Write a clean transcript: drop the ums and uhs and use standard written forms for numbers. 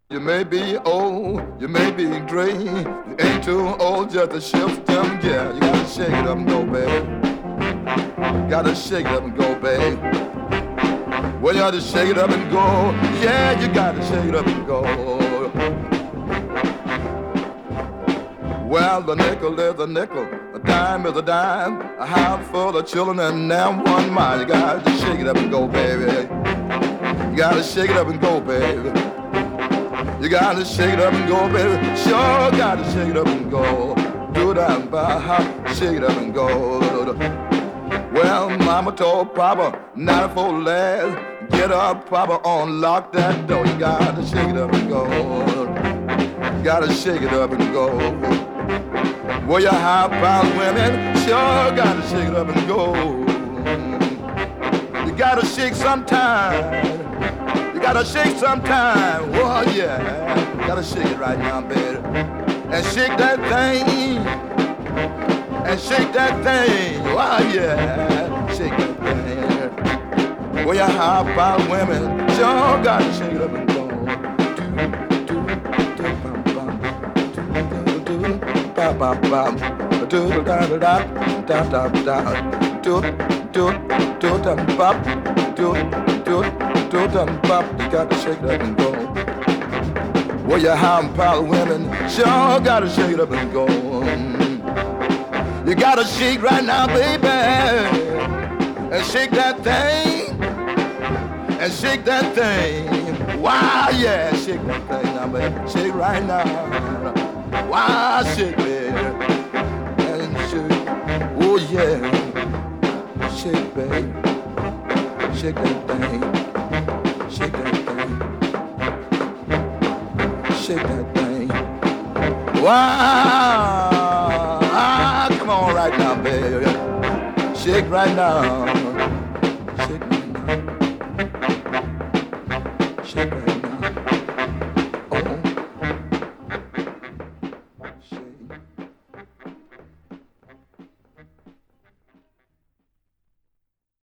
You may be old, you may be gray, you ain't too old just to shift them, yeah. You gotta shake it up and go, baby. Gotta shake it up and go, baby. Well, you gotta shake it up and go, yeah, you gotta shake it up and go. Well, a nickel is a nickel, a dime is a dime, a house full of children and now one mile. You gotta shake it up and go, baby. You gotta shake it up and go, baby. You gotta shake it up and go, baby. Sure gotta shake it up and go. Do that by shake it up and go. Well, mama told Papa, 94 last, get up, Papa, unlock that door. You gotta shake it up and go. You gotta shake it up and go. Well, you high-powered women, sure gotta shake it up and go. You gotta shake sometime. You gotta shake sometime. Oh, yeah. You gotta shake it right now, baby. And shake that thing. And shake that thing. Oh, yeah. Shake that thing. Well, you high-powered women, sure gotta shake it up and go. You got to shake it up and go. Well, you high-powered women sure got to shake it up and go. You got to shake right now, baby, and shake that thing, and shake that thing. Wow, yeah, shake that thing now, baby. Shake right now. Wow, shake, baby, and shake. Oh, yeah, shake, baby. Shake that thing. Shake that thing. Shake that thing. Wow. Ah, come on right now, baby. Shake right now. Shake right now. Shake right now.